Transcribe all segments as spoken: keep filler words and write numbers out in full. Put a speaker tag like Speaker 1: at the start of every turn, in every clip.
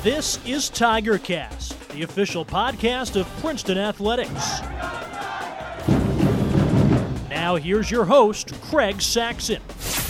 Speaker 1: This is TigerCast, the official podcast of Princeton Athletics. Now here's your host, Craig Saxon.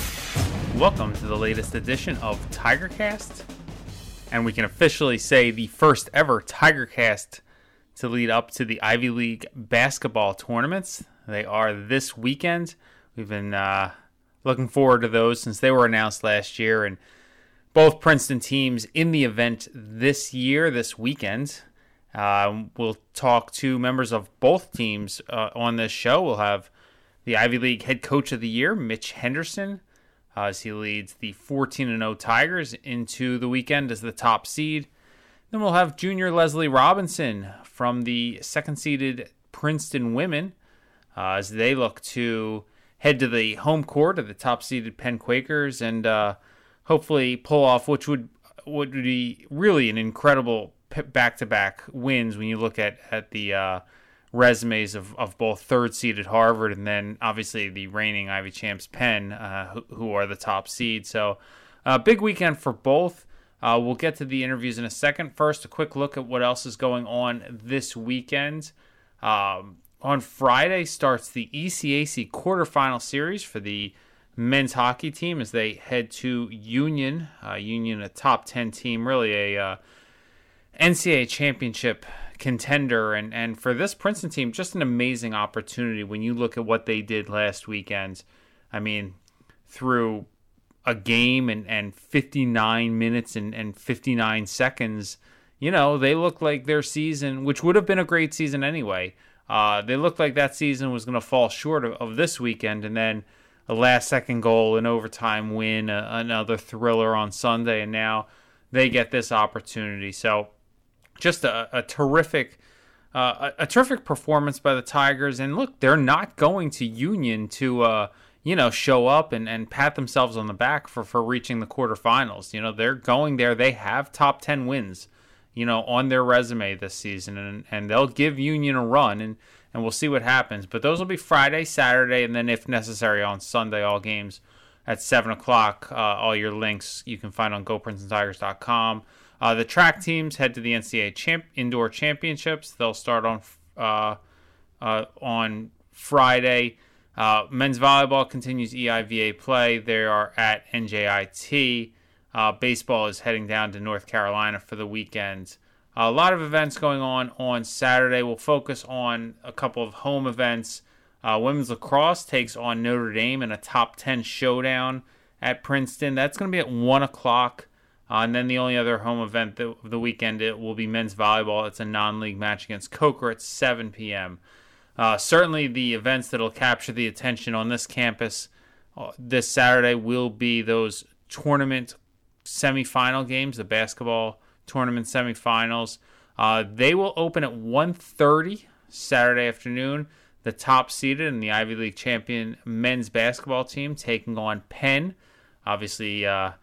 Speaker 2: Welcome to the latest edition of TigerCast, and we can officially say the first ever TigerCast to lead up to the Ivy League basketball tournaments. They are this weekend. We've been uh, looking forward to those since they were announced last year, and both Princeton teams in the event this year, this weekend. Uh, we'll talk to members of both teams uh, on this show. We'll have the Ivy League Head Coach of the Year, Mitch Henderson, uh, as he leads the fourteen and oh Tigers into the weekend as the top seed. Then we'll have Junior Leslie Robinson from the second-seeded Princeton women uh, as they look to head to the home court of the top-seeded Penn Quakers and uh, hopefully pull off, which would would be really an incredible back-to-back wins when you look at, at the uh, resumes of, of both third-seeded Harvard and then obviously the reigning Ivy champs Penn, uh, who, who are the top seed. So a uh, big weekend for both. Uh, we'll get to the interviews in a second. First, a quick look at what else is going on this weekend. Um, on Friday starts the E C A C quarterfinal series for the men's hockey team as they head to Union. Uh, Union, a top ten team, really a uh, N C double A championship contender. And, and for this Princeton team, just an amazing opportunity when you look at what they did last weekend. I mean, through a game and, and fifty-nine minutes and, and fifty-nine seconds, you know, they look like their season, which would have been a great season anyway, uh, they looked like that season was going to fall short of, of this weekend. And then a last-second goal, an overtime win, a, another thriller on Sunday, and now they get this opportunity. So just a, a terrific uh, a, a terrific performance by the Tigers. And look, they're not going to Union to, uh, you know, show up and, and pat themselves on the back for, for reaching the quarterfinals. You know, they're going there. They have top ten wins, you know, on their resume this season, and, and they'll give Union a run, and and we'll see what happens. But those will be Friday, Saturday, and then if necessary on Sunday, all games at seven o'clock. Uh, all your links you can find on go princeton tigers dot com. Uh, the track teams head to the N C double A champ- Indoor Championships. They'll start on uh, uh, on Friday. Uh, men's volleyball continues E I V A play. They are at N J I T. Uh, baseball is heading down to North Carolina for the weekend. A lot of events going on on Saturday. We'll focus on a couple of home events. Uh, women's lacrosse takes on Notre Dame in a top ten showdown at Princeton. That's going to be at one o'clock. Uh, and then the only other home event of the weekend it will be men's volleyball. It's a non-league match against Coker at seven p.m. Uh, certainly the events that will capture the attention on this campus uh, this Saturday will be those tournament semifinal games, the basketball tournament semifinals. Uh, they will open at one thirty Saturday afternoon. The top seeded and the Ivy League champion men's basketball team taking on Penn. Obviously, uh,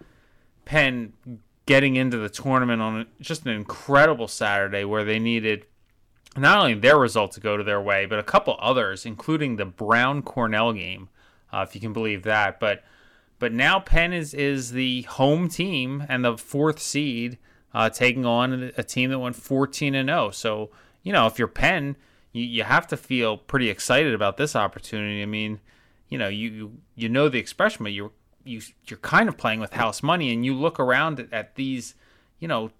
Speaker 2: Penn getting into the tournament on just an incredible Saturday where they needed not only their result to go to their way, but a couple others, including the Brown-Cornell game, uh, if you can believe that. But but now Penn is, is the home team and the fourth seed, Uh, taking on a team that went fourteen and oh. So, you know, if you're Penn, you, you have to feel pretty excited about this opportunity. I mean, you know, you you know the expression, but you're, you, you're kind of playing with house money, and you look around at, at these, you know,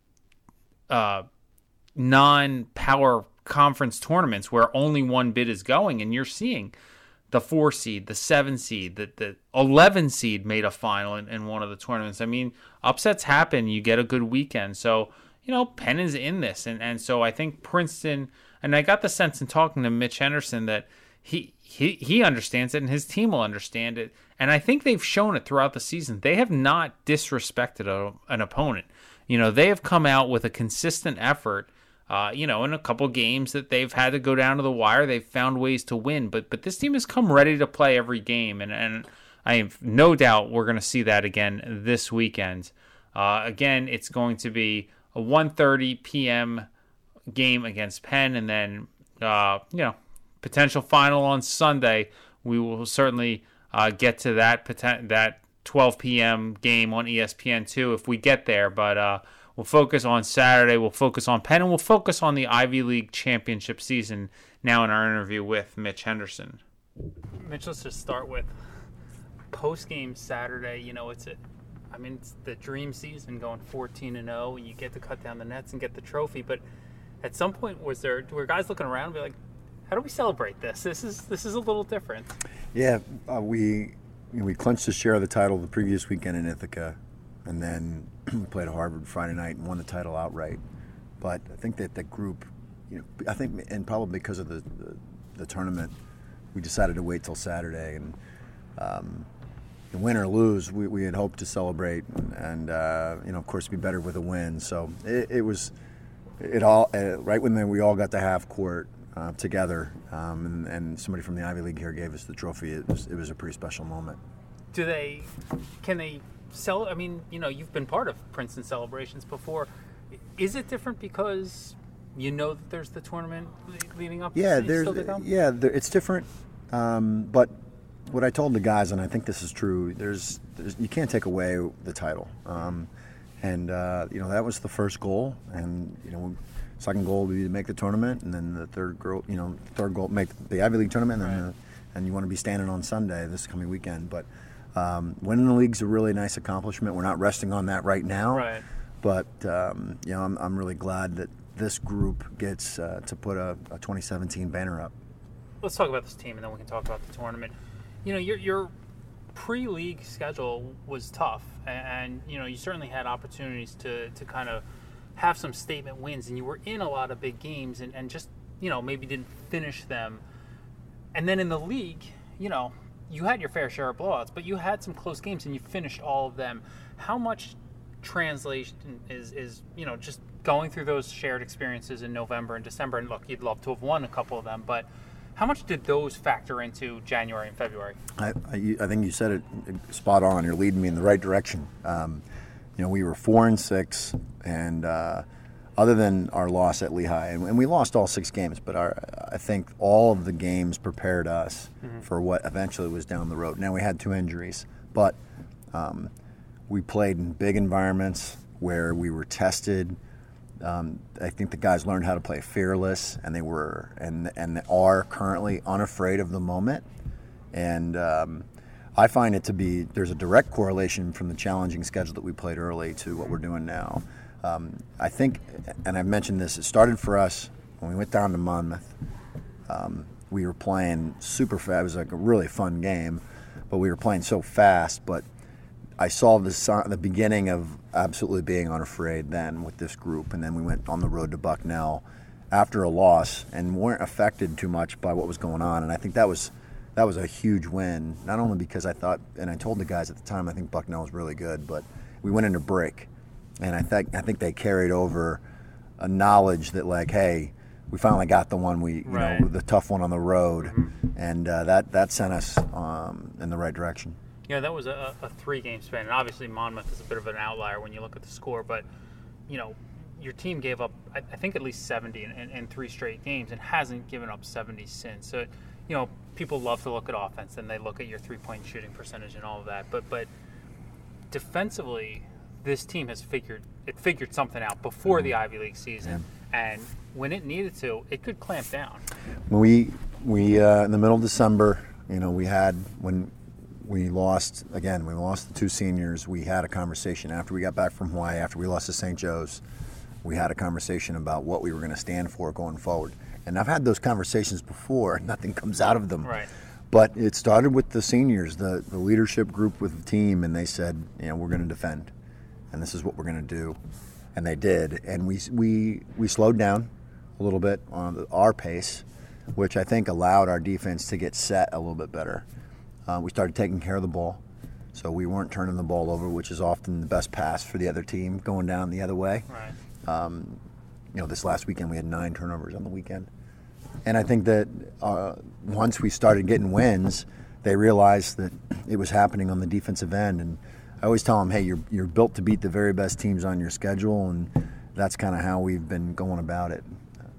Speaker 2: uh, non-power conference tournaments where only one bid is going, and you're seeing the four seed, the seven seed, the, the eleven seed made a final in, in one of the tournaments. I mean, upsets happen. You get a good weekend. So, you know, Penn is in this. And, and so I think Princeton, and I got the sense in talking to Mitch Henderson that he, he, he understands it and his team will understand it. And I think they've shown it throughout the season. They have not disrespected a, an opponent. You know, they have come out with a consistent effort. Uh, you know, in a couple games that they've had to go down to the wire, they've found ways to win. But but this team has come ready to play every game, and, and I have no doubt we're going to see that again this weekend. Uh, again, it's going to be a one thirty p.m. game against Penn, and then, uh, you know, potential final on Sunday. We will certainly uh, get to that poten- that twelve p.m. game on E S P N two if we get there, but uh, We'll focus on Saturday. We'll focus on Penn, and we'll focus on the Ivy League championship season now in our interview with Mitch Henderson.
Speaker 3: Mitch, let's just start with post-game Saturday. You know, it's a, I mean, it's the dream season, going fourteen and oh. You get to cut down the nets and get the trophy. But at some point, was there were guys looking around and be like, how do we celebrate this? This is this is a little different.
Speaker 4: Yeah, uh, we you know, we clinched the share of the title the previous weekend in Ithaca, and then we played Harvard Friday night and won the title outright. But I think that that group, you know, I think, and probably because of the the, the tournament, we decided to wait till Saturday. And um, win or lose, we, we had hoped to celebrate, and uh, you know, of course, be better with a win. So it, it was it all uh, right when we all got to half court. Uh, together, um, and, and somebody from the Ivy League here gave us the trophy. It was it was a pretty special moment.
Speaker 3: Do they, can they sell? I mean, you know, you've been part of Princeton celebrations before. Is it different because you know that there's the tournament leading up?
Speaker 4: Yeah,
Speaker 3: to
Speaker 4: there's yeah, there, it's different. Um, but what I told the guys, and I think this is true, there's, there's you can't take away the title, um, and uh, you know that was the first goal, and you know. Second goal would be to make the tournament, and then the third goal, you know, third goal make the Ivy League tournament, and, right. the, and you want to be standing on Sunday this coming weekend. But um, winning the league's a really nice accomplishment. We're not resting on that right now,
Speaker 3: right.
Speaker 4: But um, you know, I'm I'm really glad that this group gets uh, to put a, a twenty seventeen banner up.
Speaker 3: Let's talk about this team, and then we can talk about the tournament. You know, your your pre-league schedule was tough, and, and you know, you certainly had opportunities to to kind of have some statement wins, and you were in a lot of big games and, and just, you know, maybe didn't finish them. And then in the league, you know, you had your fair share of blowouts, but you had some close games and you finished all of them. How much translation is, is you know, just going through those shared experiences in November and December, and look, you'd love to have won a couple of them, but how much did those factor into January and February?
Speaker 4: I, I, I think you said it spot on. You're leading me in the right direction. Um, You know, we were four and six, and uh, other than our loss at Lehigh, and, and we lost all six games, but our, I think all of the games prepared us mm-hmm. for what eventually was down the road. Now, we had two injuries, but um, we played in big environments where we were tested. Um, I think the guys learned how to play fearless, and they were and and are currently unafraid of the moment, and. Um, I find it to be, there's a direct correlation from the challenging schedule that we played early to what we're doing now. Um, I think, and I've mentioned this, it started for us when we went down to Monmouth. Um, we were playing super fast. It was like a really fun game, but we were playing so fast. But I saw the, the beginning of absolutely being unafraid then with this group. And then we went on the road to Bucknell after a loss and weren't affected too much by what was going on. And I think that was That was a huge win, not only because I thought, and I told the guys at the time, I think Bucknell was really good, but we went into break, and I think I think they carried over a knowledge that, like, hey, we finally got the one we, you
Speaker 3: right.
Speaker 4: know, the tough one on the road,
Speaker 3: mm-hmm.
Speaker 4: and uh, that that sent us um, in the right direction.
Speaker 3: Yeah, that was a, a three-game span, and obviously Monmouth is a bit of an outlier when you look at the score, but you know, your team gave up, I, I think, at least seventy in, in, in three straight games, and hasn't given up seventy since. So, you know, people love to look at offense and they look at your three-point shooting percentage and all of that. But but defensively, this team has figured it figured something out before mm-hmm. the Ivy League season, yeah. and when it needed to, it could clamp down.
Speaker 4: We we uh, in the middle of December, you know, we had when we lost again. We lost the two seniors. We had a conversation after we got back from Hawaii. After we lost to Saint Joe's, we had a conversation about what we were going to stand for going forward. And I've had those conversations before. Nothing comes out of them.
Speaker 3: Right.
Speaker 4: But it started with the seniors, the, the leadership group with the team, and they said, you know, we're going to defend, and this is what we're going to do. And they did. And we we we slowed down a little bit on the, our pace, which I think allowed our defense to get set a little bit better. Uh, we started taking care of the ball, so we weren't turning the ball over, which is often the best pass for the other team, going down the other way.
Speaker 3: Right.
Speaker 4: Um, you know, this last weekend we had nine turnovers on the weekend. And I think that uh, once we started getting wins, they realized that it was happening on the defensive end. And I always tell them, hey, you're you're built to beat the very best teams on your schedule, and that's kind of how we've been going about it.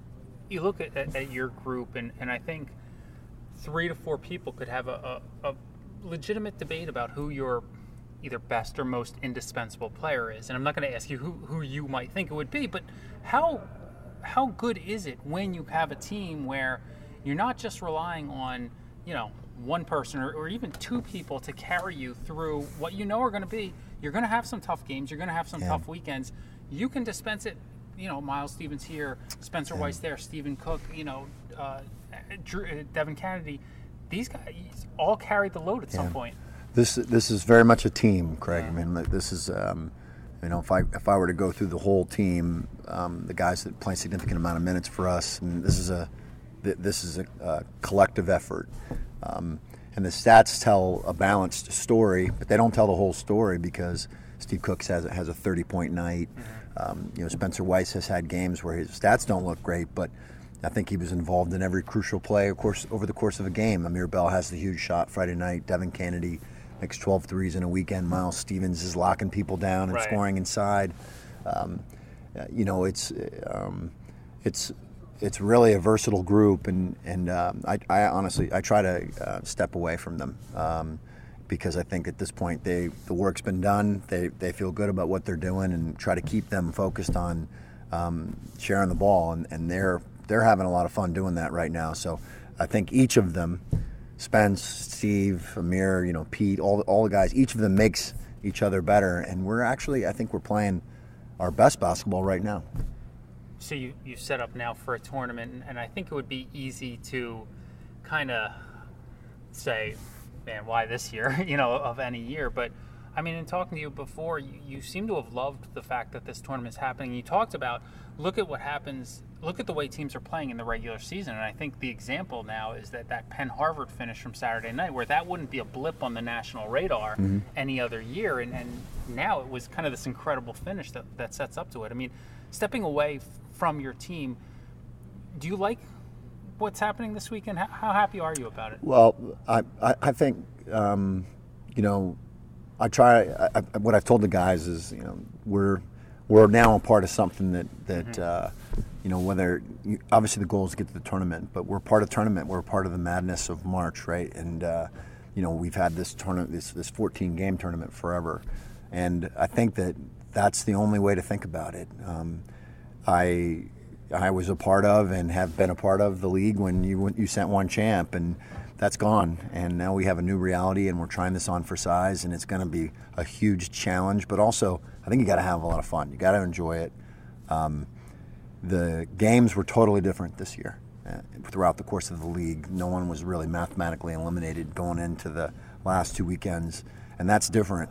Speaker 3: You look at, at, at your group, and, and I think three to four people could have a, a, a legitimate debate about who your either best or most indispensable player is. And I'm not going to ask you who, who you might think it would be, but how how good is it when you have a team where you're not just relying on, you know, one person or, or even two people to carry you through what you know are going to be. You're going to have some tough games. You're going to have some yeah. tough weekends. You can dispense it. You know, Miles Stevens here, Spencer yeah. Weiss there, Stephen Cook, you know, uh, Drew, uh, Devin Kennedy. These guys all carried the load at yeah. some point.
Speaker 4: This this is very much a team, Craig. Yeah. I mean, this is, um, you know, if I if I were to go through the whole team, um, the guys that play a significant amount of minutes for us, and this is a this is a, a collective effort. Um, and the stats tell a balanced story, but they don't tell the whole story because Steve Cook has has a thirty-point night. Mm-hmm. Um, you know, Spencer Weiss has had games where his stats don't look great, but I think he was involved in every crucial play, of course, over the course of a game. Amir Bell has the huge shot Friday night. Devin Kennedy makes twelve threes in a weekend. Miles Stevens is locking people down and
Speaker 3: right.
Speaker 4: scoring inside. Um, you know, it's um, it's it's really a versatile group, and and um, I, I honestly I try to uh, step away from them. Um, because I think at this point they the work's been done. They they feel good about what they're doing and try to keep them focused on um, sharing the ball, and, and they're they're having a lot of fun doing that right now. So I think each of them, Spence, Steve, Amir, you know, Pete, all all the guys, each of them makes each other better, and we're actually I think we're playing our best basketball right now.
Speaker 3: So you you set up now for a tournament, and I think it would be easy to kind of say, man, why this year, you know, of any year. But, I mean, in talking to you before, you, you seem to have loved the fact that this tournament is happening. You talked about, look at what happens, look at the way teams are playing in the regular season. And I think the example now is that that Penn-Harvard finish from Saturday night, where that wouldn't be a blip on the national radar mm-hmm. any other year. And, and now it was kind of this incredible finish that, that sets up to it. I mean, stepping away from your team, do you like what's happening this weekend? How, how happy are you about it?
Speaker 4: Well, I I, I think um, you know I try. I, I, what I've told the guys is you know we're we're now a part of something that that mm-hmm. uh, you know whether you, obviously the goal is to get to the tournament, but we're part of the tournament. We're part of the madness of March, right? And uh, you know we've had this tournament, this this fourteen game tournament forever, and I think that that's the only way to think about it. Um, I. I was a part of and have been a part of the league when you you sent one champ, and that's gone. And now we have a new reality, and we're trying this on for size, and it's going to be a huge challenge. But also, I think you got to have a lot of fun. You got to enjoy it. Um, the games were totally different this year. Uh, throughout the course of the league, no one was really mathematically eliminated going into the last two weekends, and that's different.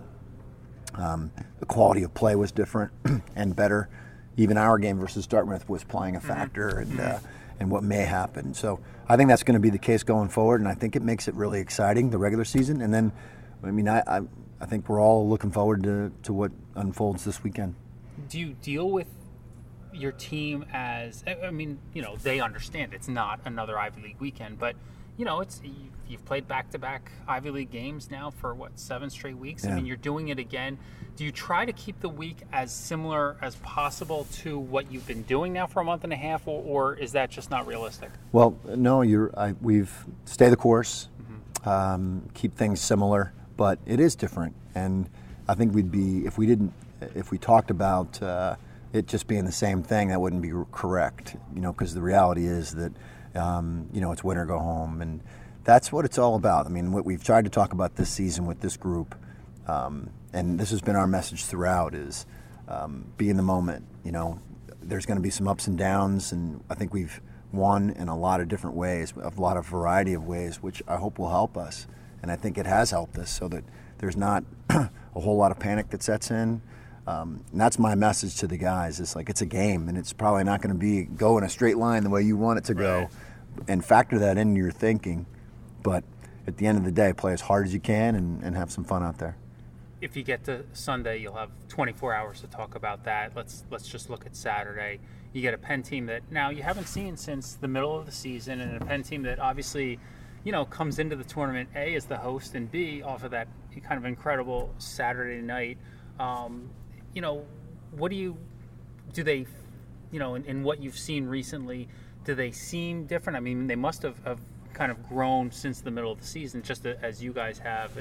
Speaker 4: Um, the quality of play was different and better. Even our game versus Dartmouth was playing a factor mm-hmm. and uh, and what may happen. So I think that's going to be the case going forward, and I think it makes it really exciting, the regular season. And then, I mean, I I, I think we're all looking forward to, to what unfolds this weekend.
Speaker 3: Do you deal with your team as, I mean, you know, they understand it's not another Ivy League weekend, but, you know, it's you've played back-to-back Ivy League games now for, what, seven straight weeks? Yeah. I mean, you're doing it again. Do you try to keep the week as similar as possible to what you've been doing now for a month and a half, or, or is that just not realistic?
Speaker 4: Well, no, you're. I, we've stay the course, mm-hmm. um, keep things similar, but it is different. And I think we'd be, if we didn't, if we talked about uh, it just being the same thing, that wouldn't be correct, you know, because the reality is that, um, you know, it's win or go home. And that's what it's all about. I mean, what we've tried to talk about this season with this group, um, and this has been our message throughout, is um, be in the moment. You know, there's going to be some ups and downs, and I think we've won in a lot of different ways, a lot of variety of ways, which I hope will help us. And I think it has helped us so that there's not a whole lot of panic that sets in. Um, and that's my message to the guys. It's like it's a game, and it's probably not going to be go in a straight line the way you want it to go.
Speaker 3: Right.
Speaker 4: And factor that into your thinking. But at the end of the day, play as hard as you can and, and have some fun out there.
Speaker 3: If you get to Sunday, you'll have twenty-four hours to talk about that. Let's let's just look at Saturday. You get a Penn team that now you haven't seen since the middle of the season, and a Penn team that obviously, you know, comes into the tournament, A, as the host, and B, off of that kind of incredible Saturday night. Um, you know, what do you, do they, you know, in, in what you've seen recently, do they seem different? I mean, they must have, have kind of grown since the middle of the season, just as you guys have. And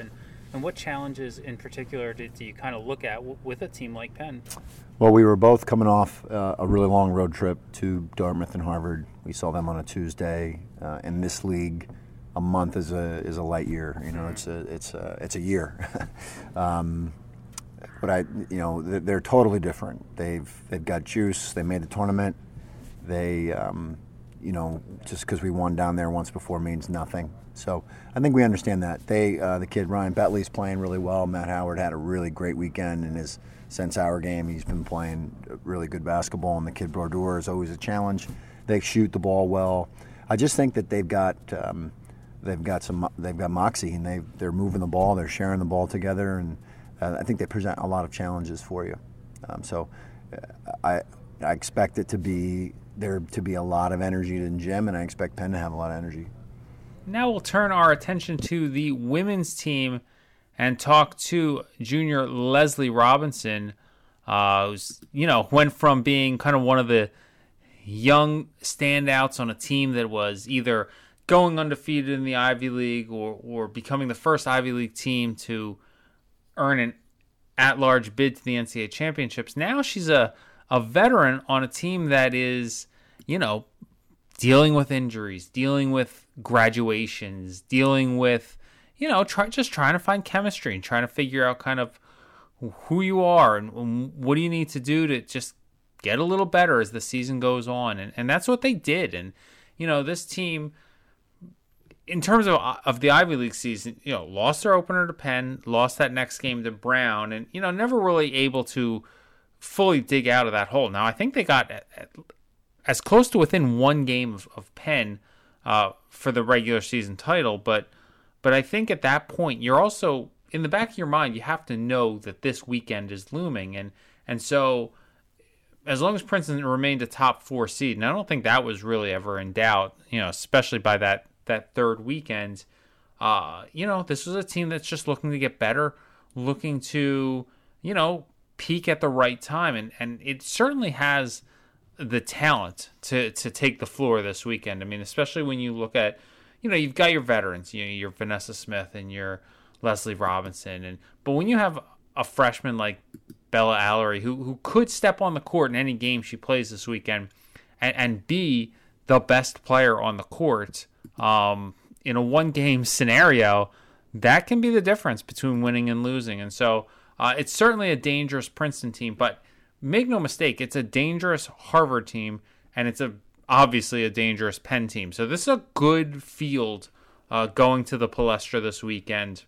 Speaker 3: And what challenges in particular do, do you kind of look at w- with a team like Penn?
Speaker 4: Well, we were both coming off uh, a really long road trip to Dartmouth and Harvard. We saw them on a Tuesday. Uh, in this league, a month is a is a light year. You know, it's a it's a it's a year. um, but I, you know, they're, they're totally different. They've they've got juice. They made the tournament. They, um, you know, just because we won down there once before means nothing. So I think we understand that. They, uh, the kid Ryan Betley's playing really well. Matt Howard had a really great weekend in his since our game. He's been playing really good basketball, and the kid Brodeur is always a challenge. They shoot the ball well. I just think that they've got um, they've got some they've got moxie, and they they're moving the ball, they're sharing the ball together, and uh, I think they present a lot of challenges for you. Um, so uh, I I expect it to be there to be a lot of energy in the gym, and I expect Penn to have a lot of energy.
Speaker 2: Now we'll turn our attention to the women's team and talk to junior Leslie Robinson, uh, who's, you know, went from being kind of one of the young standouts on a team that was either going undefeated in the Ivy League or, or becoming the first Ivy League team to earn an at-large bid to the N C double A championships. Now she's a, a veteran on a team that is, you know, dealing with injuries, dealing with graduations, dealing with, you know, try, just trying to find chemistry and trying to figure out kind of who you are and what do you need to do to just get a little better as the season goes on. And, and that's what they did. And, you know, this team, in terms of of the Ivy League season, you know, lost their opener to Penn, lost that next game to Brown, and, you know, never really able to fully dig out of that hole. Now, I think they got at, at, as close to within one game of, of Penn uh, for the regular season title, but but I think at that point, you're also, in the back of your mind, you have to know that this weekend is looming, and and so as long as Princeton remained a top four seed, and I don't think that was really ever in doubt, you know, especially by that, that third weekend, uh, you know, this was a team that's just looking to get better, looking to, you know, peak at the right time, and, and it certainly has the talent to to take the floor this weekend. I mean, especially when you look at, you know, you've got your veterans, you know, your Vanessa Smith and your Leslie Robinson, and but when you have a freshman like Bella Allery who who could step on the court in any game she plays this weekend and, and be the best player on the court um, in a one-game scenario, that can be the difference between winning and losing. And so uh, it's certainly a dangerous Princeton team, but make no mistake, it's a dangerous Harvard team, and it's a obviously a dangerous Penn team. So this is a good field uh, going to the Palestra this weekend.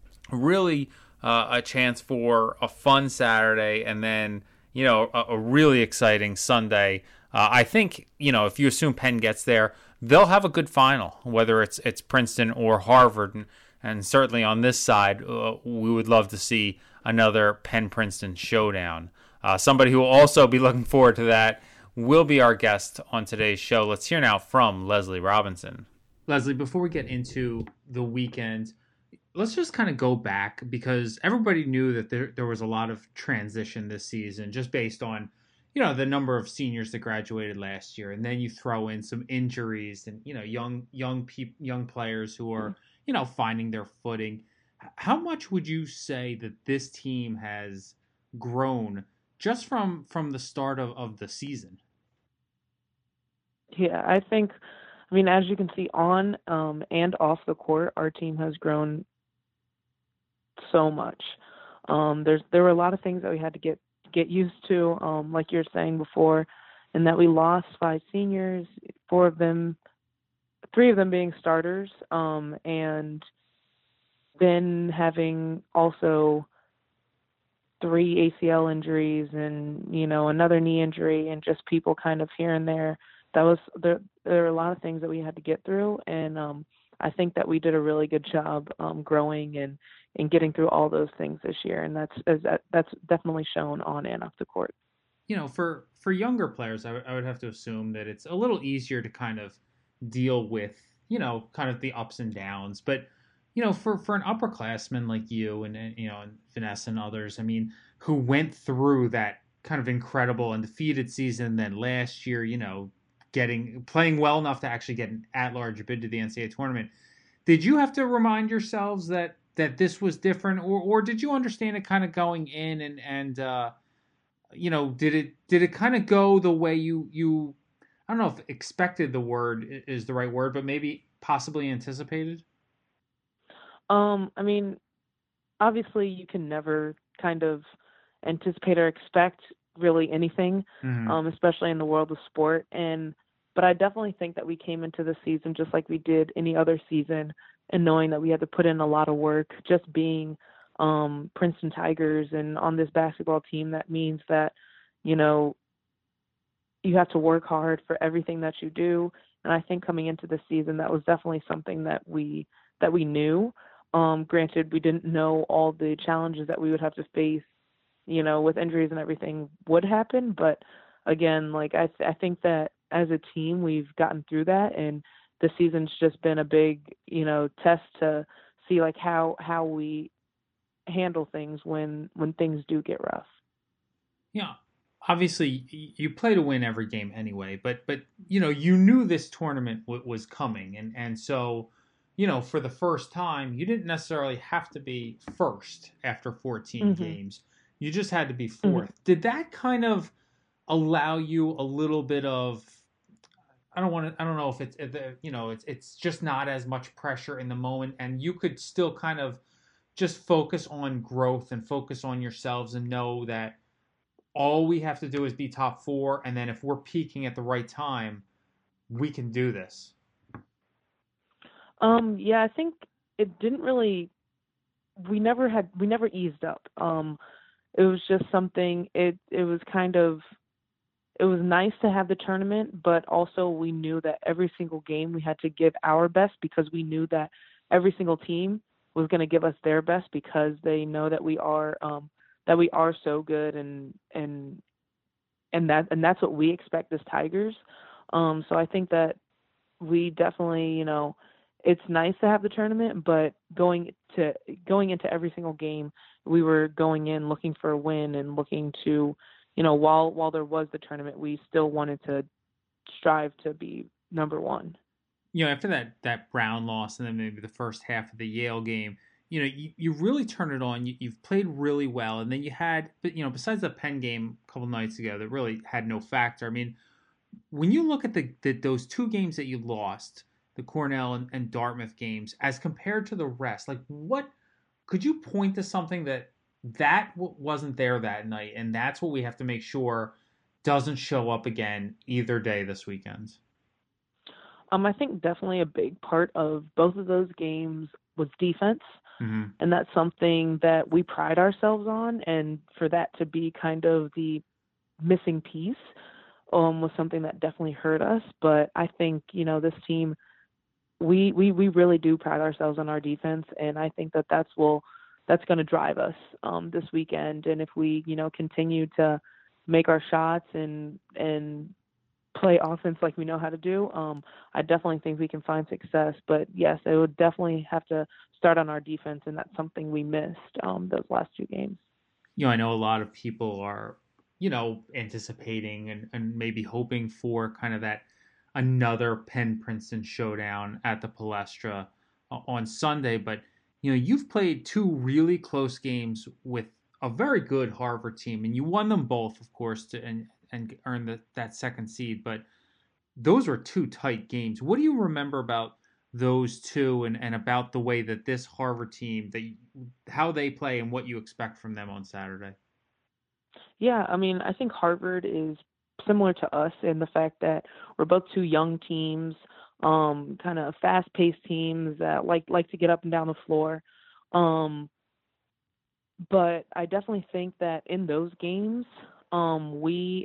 Speaker 2: Really uh, a chance for a fun Saturday, and then, you know, a, a really exciting Sunday. Uh, I think, you know, if you assume Penn gets there, they'll have a good final, whether it's it's Princeton or Harvard. And, and certainly on this side, uh, we would love to see another Penn-Princeton showdown. Uh, somebody who will also be looking forward to that will be our guest on today's show. Let's hear now from Leslie Robinson. Leslie, before we get into the weekend, let's just kind of go back, because everybody knew that there there was a lot of transition this season just based on, you know, the number of seniors that graduated last year, and then you throw in some injuries and, you know, young young peop, young players who are, you know, finding their footing. How much would you say that this team has grown just from from the start of, of the season?
Speaker 5: Yeah, I think, I mean, as you can see on um, and off the court, our team has grown so much. Um, there's there were a lot of things that we had to get get used to, um, like you were saying before, and that we lost five seniors, four of them, three of them being starters, um, and then having also three A C L injuries and, you know, another knee injury, and just people kind of here and there. That was there. There were a lot of things that we had to get through, and um, I think that we did a really good job um, growing and, and getting through all those things this year, and that's that, that's definitely shown on and off the court.
Speaker 2: You know, for for younger players, I, w- I would have to assume that it's a little easier to kind of deal with, you know, kind of the ups and downs. But, you know, for, for an upperclassman like you and, and, you know, and Vanessa and others, I mean, who went through that kind of incredible undefeated season, then last year, you know, getting playing well enough to actually get an at-large bid to the N C double A tournament. Did you have to remind yourselves that, that this was different, or or did you understand it kind of going in, and and uh, you know, did it did it kind of go the way you you I don't know if expected the word is the right word, but maybe possibly anticipated?
Speaker 5: Um, I mean, obviously you can never kind of anticipate or expect really anything,
Speaker 2: Mm-hmm.
Speaker 5: um, especially in the world of sport. And but I definitely think that we came into the season just like we did any other season, and knowing that we had to put in a lot of work, just being um, Princeton Tigers and on this basketball team. That means that, you know, you have to work hard for everything that you do. And I think coming into the season, that was definitely something that we that we knew. Um, granted, we didn't know all the challenges that we would have to face, you know, with injuries and everything would happen. But again, like I, th- I think that as a team, we've gotten through that, and the season's just been a big, you know, test to see like how how we handle things when when things do get rough.
Speaker 2: Yeah, obviously y- you play to win every game anyway, but but you know you knew this tournament w- was coming, and and so you know for the first time you didn't necessarily have to be first after fourteen
Speaker 5: Mm-hmm.
Speaker 2: games. You just had to be
Speaker 5: Mm-hmm.
Speaker 2: fourth. Did that kind of allow you a little bit of I don't want to I don't know if it's if the- you know it's it's just not as much pressure in the moment, and you could still kind of just focus on growth and focus on yourselves and know that all we have to do is be top four, and then if we're peaking at the right time, we can do this.
Speaker 5: Um, yeah, I think it didn't really. We never had. We never eased up. Um, it was just something. It it was kind of. It was nice to have the tournament, but also we knew that every single game we had to give our best, because we knew that every single team was going to give us their best, because they know that we are um, that we are so good, and and and that and that's what we expect as Tigers. Um, so I think that we definitely, you know, it's nice to have the tournament, but going to going into every single game, we were going in looking for a win and looking to, you know, while while there was the tournament, we still wanted to strive to be number one.
Speaker 2: You know, after that that Brown loss and then maybe the first half of the Yale game, you know, you, you really turned it on. You, you've played really well, and then you had, but you know, besides the Penn game a couple nights ago, that really had no factor. I mean, when you look at the, the those two games that you lost, the Cornell and, and Dartmouth games, as compared to the rest, like what could you point to something that that w- wasn't there that night, and that's what we have to make sure doesn't show up again either day this weekend?
Speaker 5: Um, I think definitely a big part of both of those games was defense.
Speaker 2: Mm-hmm.
Speaker 5: And that's something that we pride ourselves on. And for that to be kind of the missing piece um, was something that definitely hurt us. But I think, you know, this team, we, we, we really do pride ourselves on our defense. And I think that that's, will, that's going to drive us um, this weekend. And if we, you know, continue to make our shots and, and, play offense like we know how to do, um, I definitely think we can find success. But yes, it would definitely have to start on our defense, and that's something we missed um, those last two games.
Speaker 2: You know, I know a lot of people are, you know, anticipating and, and maybe hoping for kind of that another Penn Princeton showdown at the Palestra uh, on Sunday. But, you know, you've played two really close games with a very good Harvard team, and you won them both, of course, to, and and earn the, that second seed. But those were two tight games. What do you remember about those two, and, and about the way that this Harvard team, that you, how they play and what you expect from them on Saturday?
Speaker 5: Yeah, I mean, I think Harvard is similar to us in the fact that we're both two young teams, um, kind of fast-paced teams that like like to get up and down the floor. Um, but I definitely think that in those games, um, we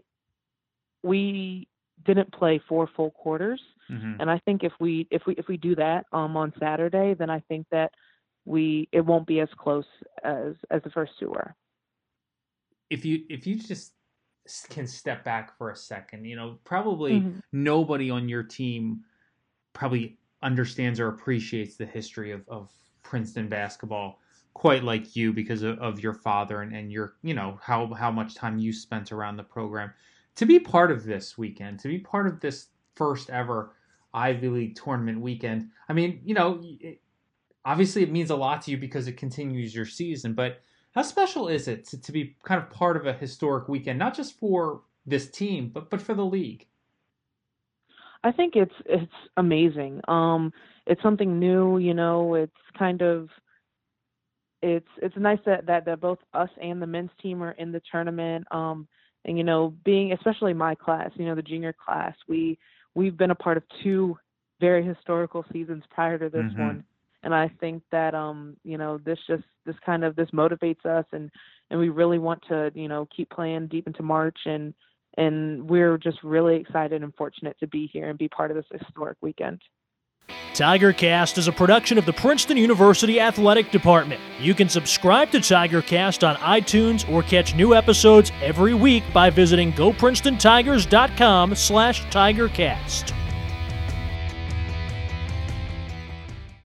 Speaker 5: we didn't play four full quarters,
Speaker 2: Mm-hmm.
Speaker 5: and I think if we if we if we do that um on Saturday, then I think that we it won't be as close as as the first two were.
Speaker 2: If you if you just can step back for a second, you know, probably
Speaker 5: Mm-hmm.
Speaker 2: nobody on your team probably understands or appreciates the history of, of Princeton basketball quite like you, because of, of your father and, and your, you know, how, how much time you spent around the program. To be part of this weekend, to be part of this first ever Ivy League tournament weekend, I mean, you know, it,
Speaker 6: obviously it means a lot to you because it continues your season, but how special is it to, to be kind of part of a historic weekend, not just for this team, but but for the league?
Speaker 5: I think it's it's amazing. Um, it's something new, you know. It's kind of it's it's nice that, that that both us and the men's team are in the tournament. Um, and you know, being especially my class, you know, the junior class, we we've been a part of two very historical seasons prior to this
Speaker 6: Mm-hmm.
Speaker 5: one. And I think that, um, you know, this just, this kind of, this motivates us and, and we really want to, you know, keep playing deep into March and, and we're just really excited and fortunate to be here and be part of this historic weekend.
Speaker 1: TigerCast is a production of the Princeton University Athletic Department. You can subscribe to TigerCast on iTunes or catch new episodes every week by visiting go princeton tigers dot com slash tigercast.